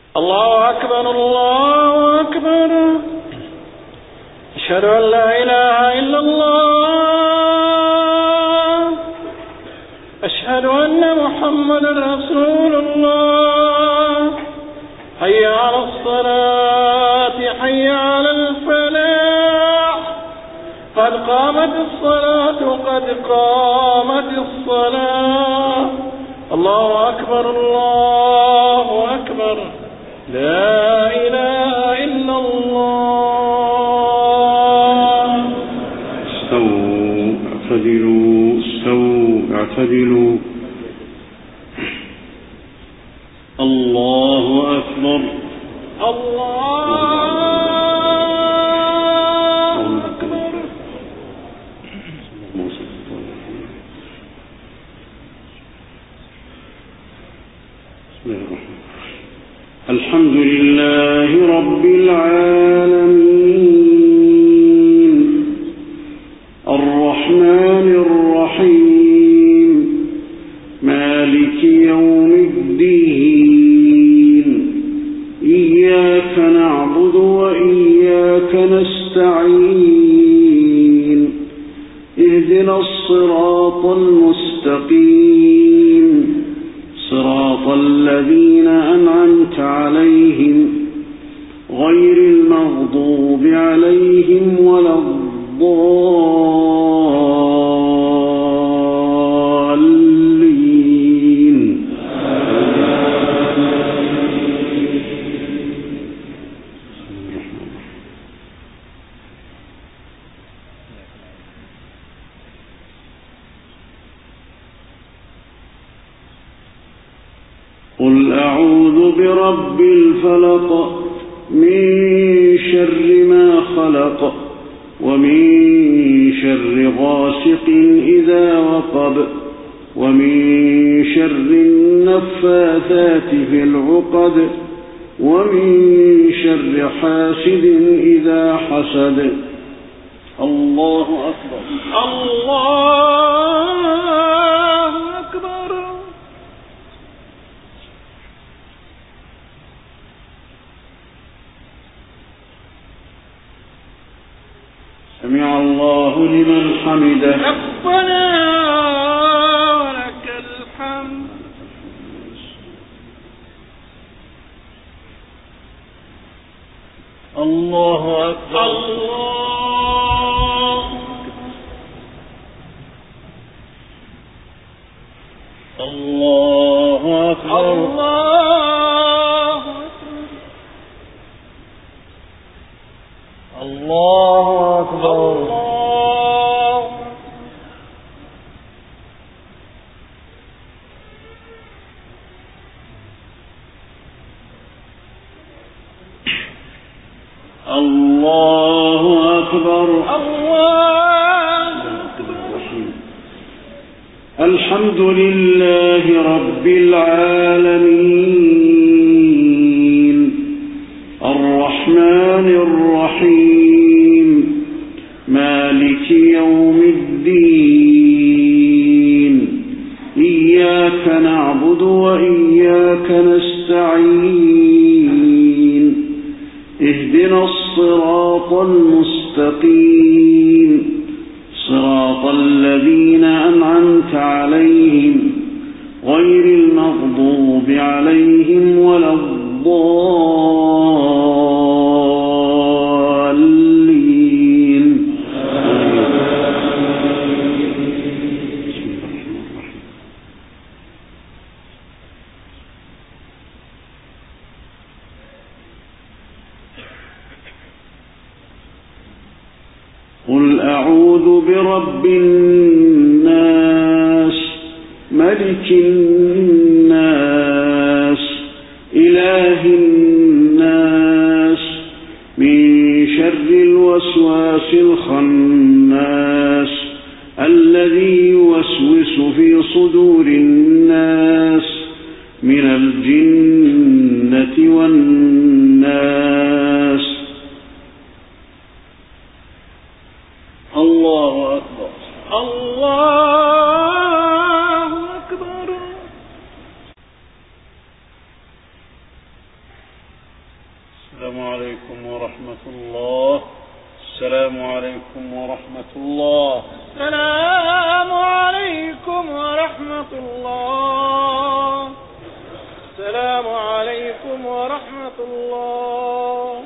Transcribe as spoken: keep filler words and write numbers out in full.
الله أكبر الله أكبر. أشهد أن لا إله إلا الله. أشهد أن محمدا رسول الله. حي على الصلاة حي على الفلاح. قد قامت الصلاة قد قامت الصلاة. الله أكبر الله أكبر. لا إله إلا الله. استووا اعتدلوا استووا اعتدلوا. الله أكبر الله أكبر. الحمد لله رب العالمين الرحمن الرحيم مالك يوم الدين إياك نعبد وإياك نستعين اهدنا الصراط المستقيم صراط الذين أنعمت عليهم غير المغضوب عليهم ولا الضالين. قل أعوذ برب الفلق من شر ما خلق ومن شر غاسق إذا وقب ومن شر النفاثات في العقد ومن شر حاسد إذا حسد. الله أكبر الله أكبر. سمع الله لمن حمده. ربنا ولك الحمد. الله أكبر الله الله أكبر الله الله أكبر. الله أكبر الله أكبر. الحمد لله رب العالمين الرحمن الرحيم مالك يوم الدين إياك نعبد وإياك نستعين اهدنا الصراط المستقيم صراط الذين أنعمت عليهم غير المغضوب عليهم ولا الضالين. قل أعوذ برب الناس ملك الناس إله الناس من شر الوسواس الخناس الذي يوسوس في صدور الناس من الجنة والناس. الله أكبر الله أكبر. السلام عليكم ورحمة الله. السلام عليكم ورحمة الله. السلام عليكم ورحمة الله. السلام عليكم ورحمة الله.